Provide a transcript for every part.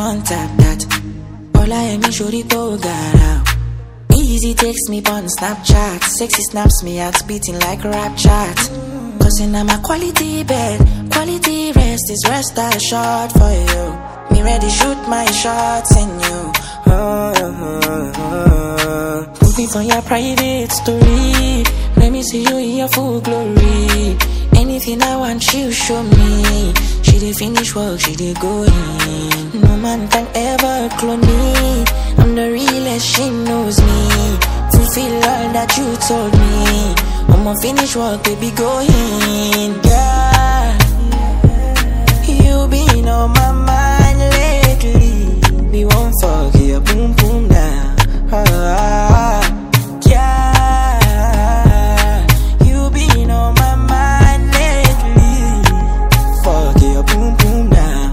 on tap that. All I am is shorty go gara. Easy takes me on Snapchat. Sexy snaps me out, beating like a rap chat. Cause in my quality bed, quality rest is rest assured for you. Me ready shoot my shots in you. Put me on your private story. Let me see you in your full glory. Anything I want you show me. She did finish work, she did go in. No man can ever clone me. I'm the realest, she knows me. Fulfill all that you told me. I'ma finish work, baby, go in. Yeah, you been on my mind lately. We won't forget, boom boom now. Yeah, you been on my mind lately. Forget, boom boom now.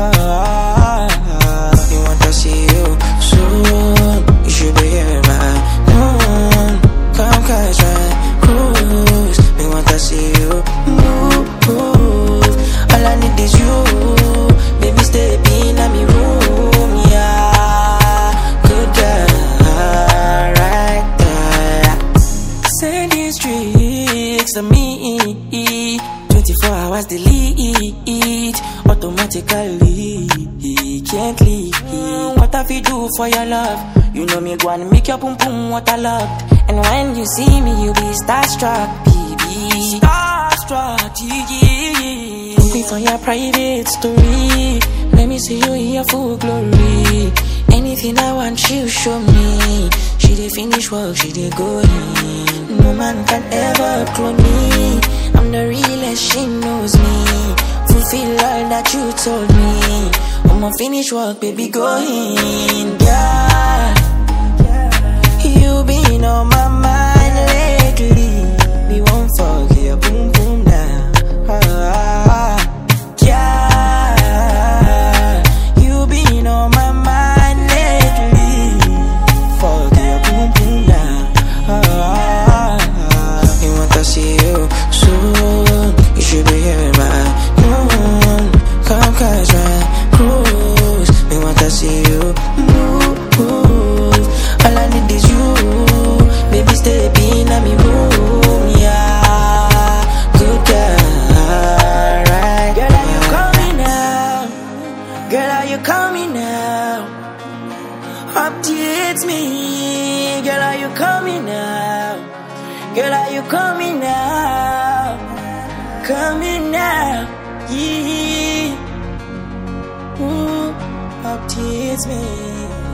You want to see you soon. You should be here right noon. Come catch my cruise. Me want to see you move. All I need is you. Baby, stay in my room. Yeah, good girl, right there. Send these tricks to me. 24 hours delete. Automatically, can't leave. What have you do for your love? You know me gonna make your boom boom water locked. And when you see me, you be starstruck, baby. Starstruck, yeah. Put me for your private story. Let me see you in your full glory. Anything I want you show me. She did finish work, she did go in. No man can ever clone me. I'm the realest, she knows me. Fulfill all that you told me. I'ma finish work, baby, go in. Yeah, you been on my mind lately. We won't forget, boom boom now. Yeah, you been on my mind lately. Forget, boom boom now. You want to see you soon. You should be here right noon. Come catch my cruise. Me want to see you move. All I need is you. Baby, stay in my room. Yeah, good girl, right. Girl, are you coming now? Girl, are you coming now? Updates me. Girl, are you coming now? Girl, are you coming now? Coming now, yeah. Updates me.